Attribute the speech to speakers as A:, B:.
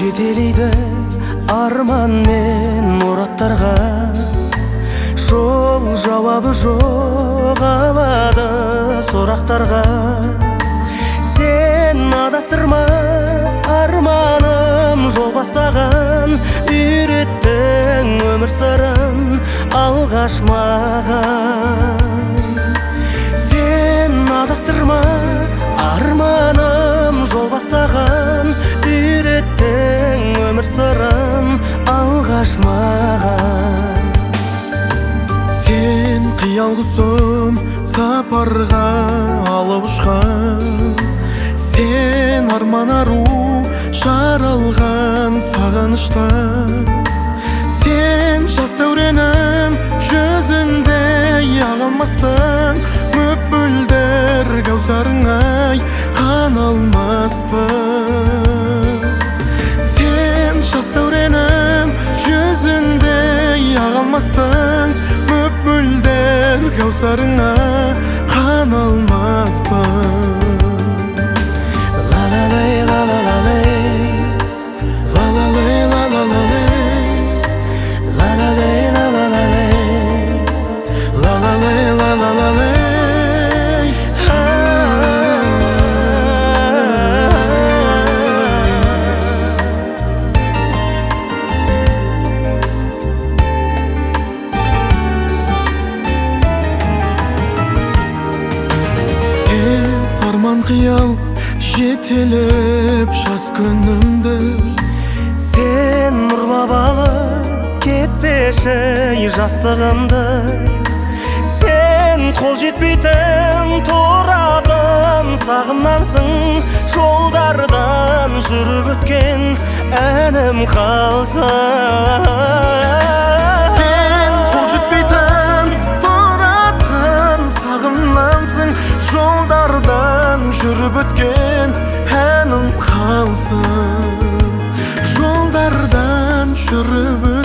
A: жетелейді арман мен мұраттарға, жол жауабы жоқ алады сұрақтарға. Сен адастырма, арманым жол бастаған, үйреттің өмір сырын алғаш маған. Сен адастырма, арманым жол бастаған, үйреттің өмір сырын алғаш маған.
B: Сен қиял құсым сапарға алып ұшқан, сен арман ару жаралған сағынышта. Сен жас дәуренім жүзіндей ағылмастың, мөп-мөлдір кәусарыңай қан алмаспын. Сен жас дәуренім жүзіндей ағылмастың, мөп-мөлдір кәусарыңа қан алмаспын. Арман қиял жетелеп жас күнімді,
A: сен ұрлап алып кетпеші жастығымды. Сен қол жетпейтін тұратын сағымнансың, жолдардан жүріп өткен әнім қалсын.
B: Сен қол жетпейтін тұратын сағымнансың, жолдардан жүріп өткен әнім қалсын. Жолдардан жүріп